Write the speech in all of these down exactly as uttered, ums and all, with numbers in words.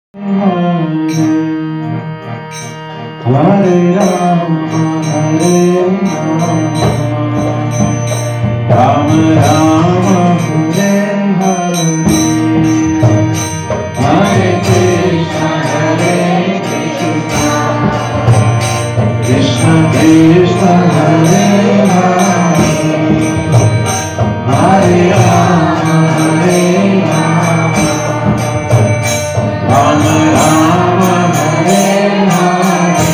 Hare Rama, Hare Rama, Rama Rama, Hare Hare, Hare Krishna, Hare Krishna, Krishna Krishna, Hare Hare, Hare Rama, Hare Rama, Rama Rama, Hare Hare,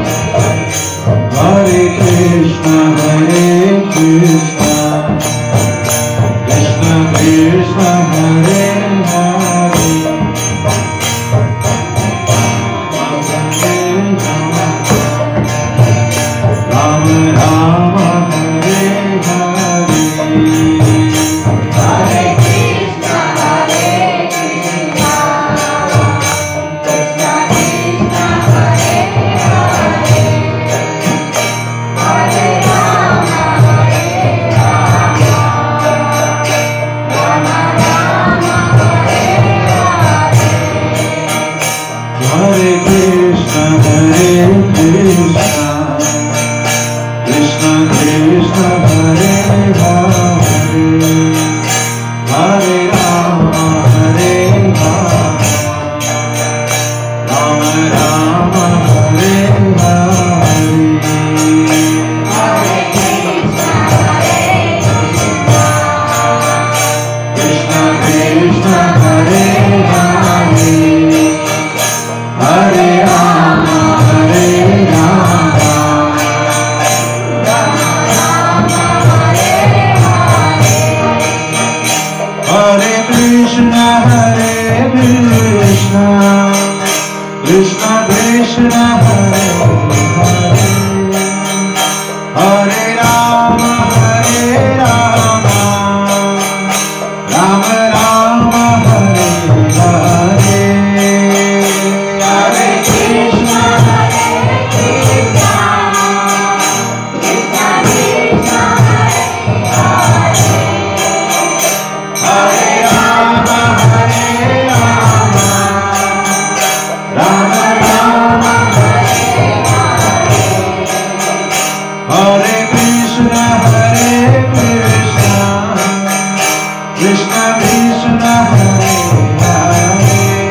Hare Krishna, Hare Krishna, Krishna Krishna, Hare Hare, Rama Rama, Hare Hare, Hare Krishna, Hare Krishna, Krishna Krishna, Hare Hare, Hare Rama, Hare Rama, Rama Rama, Hare Hare, Hare Krishna, Hare Krishna, Krishna Krishna, Hare Hare, Hare Rama, Hare Rama, Rama Rama, Hare Hare, Hare Krishna, Hare Krishna, Krishna Krishna, Hare Hare, Hare Rama, Hare Rama, Rama Rama, Hare Hare, Hare Krishna, Hare Krishna, Krishna Krishna, Hare Hare, Hare Rama, Hare Rama, Rama Rama, Hare Hare, Hare Krishna, Hare Krishna, Krishna Krishna, Hare Hare, Hare Rama, Hare Rama, Rama Rama, Hare Hare, Hare Krishna, Hare Krishna, Krishna Krishna, Hare Hare,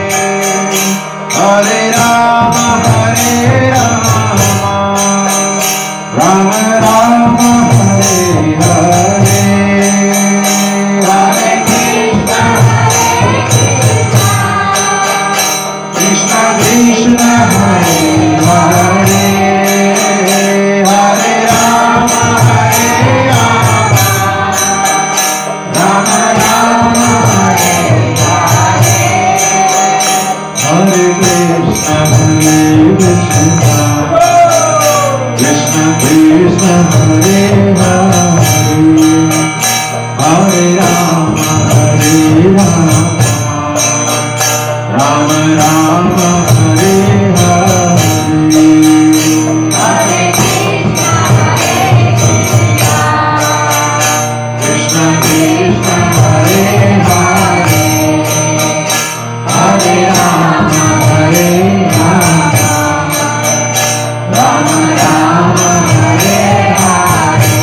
Hare Rama, Hare Rama, Rama Rama, Hare Hare, Hare Krishna, Hare Krishna, Krishna Krishna, Hare Hare, Hare Rama, Hare Rama, Rama Rama, Hare Hare, Hare Krishna, Hare Krishna, Krishna Krishna, Hare Hare, Hare Rama, Hare Rama, Rama Rama, Hare Hare, Hare Krishna, Hare Krishna, Krishna Krishna, Hare Hare, Hare Rama, Hare Rama, Rama Rama, Hare Hare,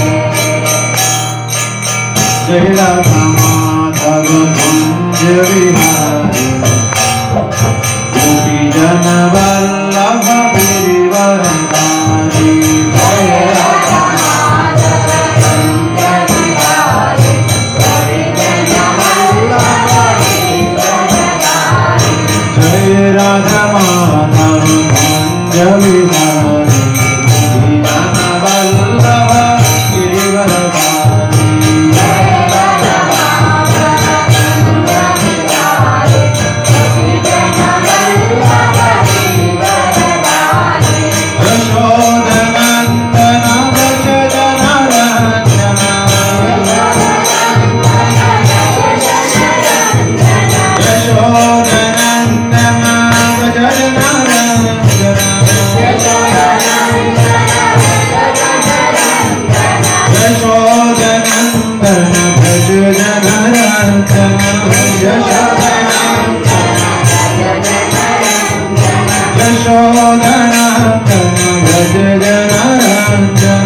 Jai Radha Madhava Kunja Vihari, Gopi Jana Vallabha Girivaradhari, Jai Radha Madhava Kunja Vihari, Gopi Jana Vallabha Girivaradhari, Jai Radha Madhava Kunja Vihari, Gopi Jana Vallabha Girivaradhari, Jai Radha Madhava Kunja Vihari, Gopi Jana Vallabha Girivaradhari, Yashodanandana Vrajadana Ranjana, Yashodanandana Vrajadana Ranjana, Jagannath भज जनरंजन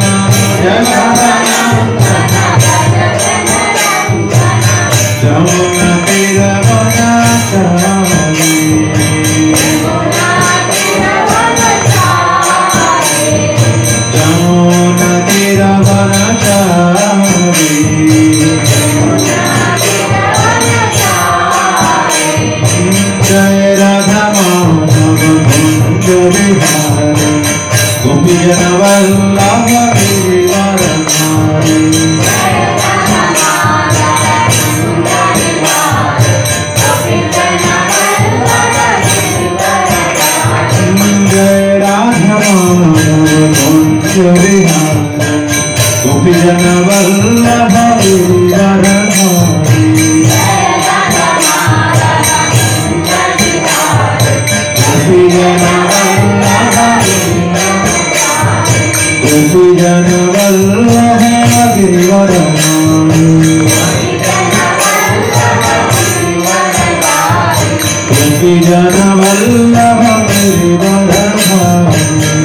जमुना तीर वनचारी जमुना तीर वनचारी जय राधा माधव कुंज बिहारी गोपी जन वल्लभ गिरिवरधारी जय राधा माधव कुंज बिहारी गोपी जन वल्लभ गिरिवरधारी गोपी जन वल्लभ गिरिवरधारी गोपी जन वल्लभ गिरिवरधारी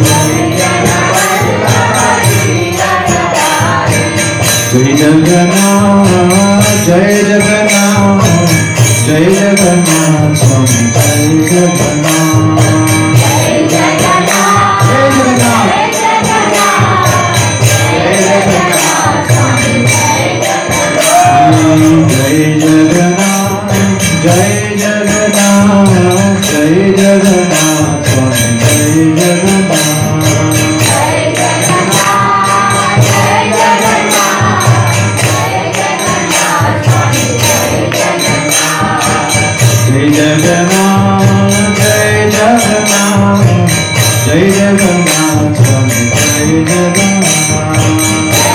जय जगन्नाथ जय जगन्नाथ जय जगन्नाथ स्वामी जय जगन्नाथ जय जगन्नाथ जय जगन्नाथ जय जगन्नाथ जय जगन्नाथ जय जगन्नाथ स्वामी जय जगन्नाथ जय जगन्नाथ जय जगन्नाथ जय जगन्नाथ स्वामी जय जगन्नाथ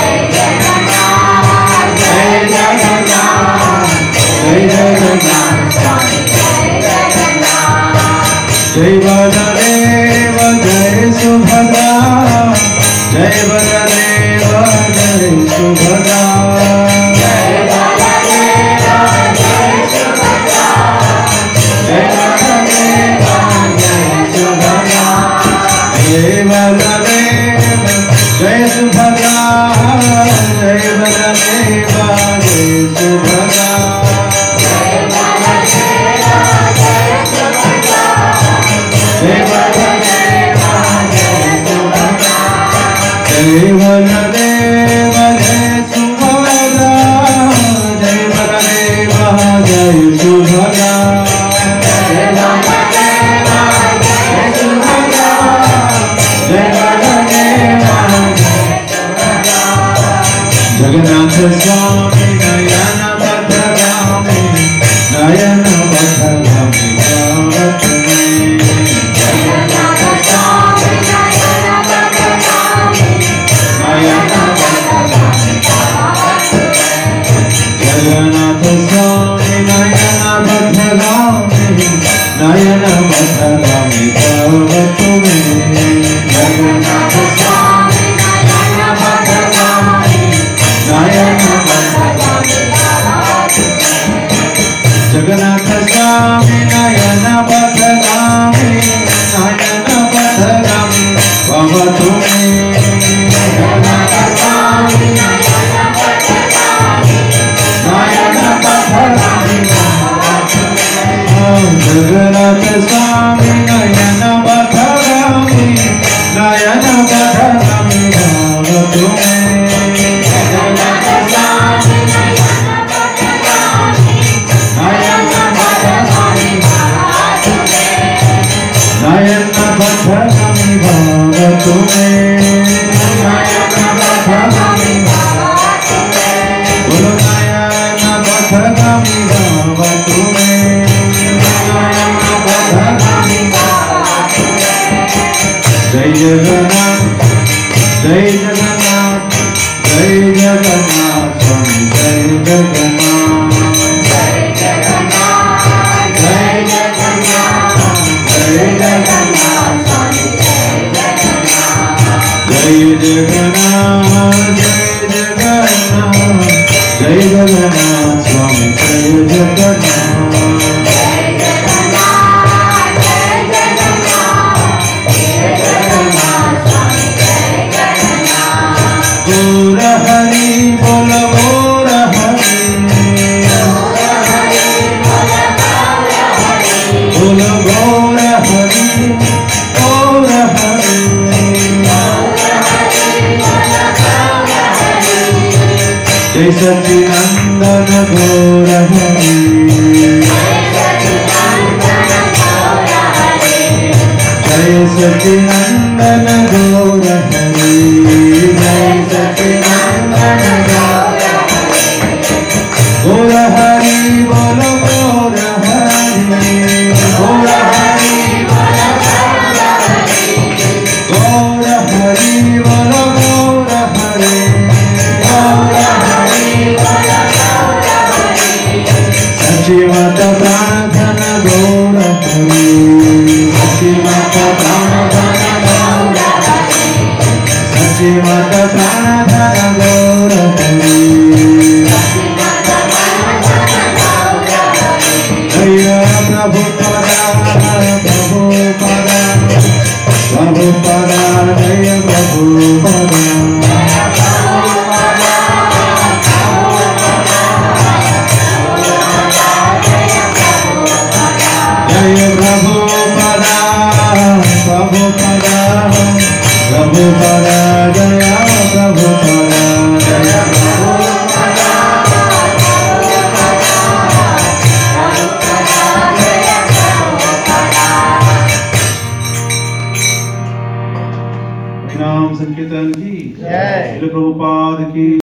जय जगन्नाथ जय जगन्नाथ स्वामी जय बलदेव जय सुभद्रा जय बलदेव जय सुभद्रा जय बलदेव जय सुभद्रा जय बलदेव जय सुभद्रा जय बलदेव जय सुभद्रा जय बलदेव जय सुभद्रा जय बलदेव जय सुभद्रा जय बलदेव जय सुभद्रा जय बलदेव जय सुभद्रा जय बलदेव जय सुभद्रा जय बलदेव जय सुभद्रा जय बलदेव जगन्नाथ स्वामी नयन बदगामी नयन बदगामी गावत में जगन्नाथ स्वामी नयन बदगामी नयन बदगामी गावत में जगन्नाथ स्वामी नयन बदगामी नयन बदगामी गावत में जगन्नाथ स्वामी नयन बदगामी नयन बदगामी गावत में जगन्नाथ स्वामी नयन बदगामी नयन बदगामी गावत में जगन्नाथ स्वामी नयन बदगामी नयन बदगामी गावत में जगन्नाथ स्वामी नयन बदगामी नयन बदगामी गावत में जगन्नाथ स्वामी नयन बदगामी नयन बदगामी गावत में नयन बदगामी गावत में नयन बदगामी गावत में बोलो नयन बदगामी गावत में नयन बदगामी गावत में जय जगन्नाथ जय जगन्नाथ जय जगन्नाथ स्वामी जय जगन्नाथ जय जगन्नाथ जय जगन्नाथ जय जगन्नाथ स्वामी जय जगन्नाथ जय जगन्नाथ जय जगन्नाथ स्वामी जय जगन्नाथ जय जगन्नाथ जय जगन्नाथ गौर हरे जय सच्चिदानंद गौर हरे जय सच्चिदानंद गौर गौर हरि बोल गौर हरि गौर हरि बोल गौर हरि बोल गौर हरि गौर हरि बोल सच्ची माता प्रार्थन गौर हरि सच्ची माता प्रार्थन गौर हरि सच्ची माता प्रार्थन गौर हरि जय प्रभु पदा प्रभु पदा प्रभु पदा जय प्रभु पदा जय प्रभु पदा प्रभु पदा प्रभु पदा जय प्रभु पदा जय प्रभु पदा नाम संकीर्तन की जय प्रभुपाद की